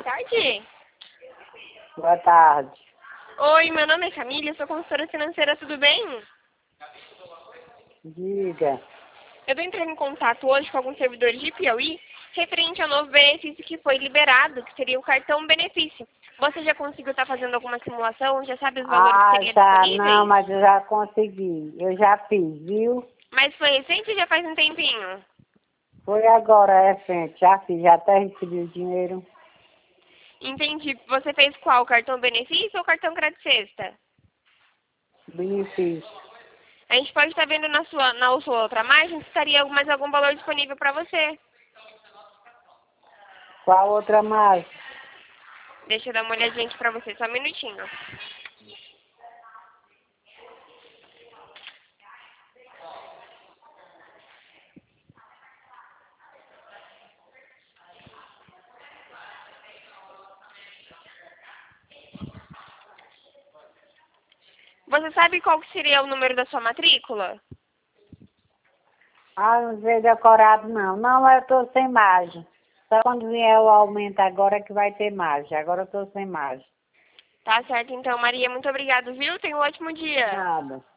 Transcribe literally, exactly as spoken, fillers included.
tarde. Boa tarde. Oi, meu nome é Camila, eu sou consultora financeira, tudo bem? Diga. Eu estou entrando em contato hoje com alguns servidores de Piauí referente ao novo benefício que foi liberado, que seria o cartão benefício. Você já conseguiu estar fazendo alguma simulação? Já sabe os valores que Ah, seriam já, disponíveis? não, mas eu já consegui. Eu já fiz, viu? Mas foi recente ou já faz um tempinho? Foi agora, recente. Já fiz, já até recebi o dinheiro. Entendi. Você fez qual? Cartão benefício ou cartão crédito sexta? Benefício. A gente pode estar vendo na sua, na sua outra margem se estaria mais algum valor disponível para você. Qual outra mais? Deixa eu dar uma olhadinha aqui para você, só um minutinho. Você sabe qual que seria o número da sua matrícula? Ah, não sei decorado, não. Não, eu tô sem margem. Só quando vier o aumento agora que vai ter margem. Agora eu tô sem margem. Tá certo, então, Maria. Muito obrigada, viu? Tenha um ótimo dia. Nada.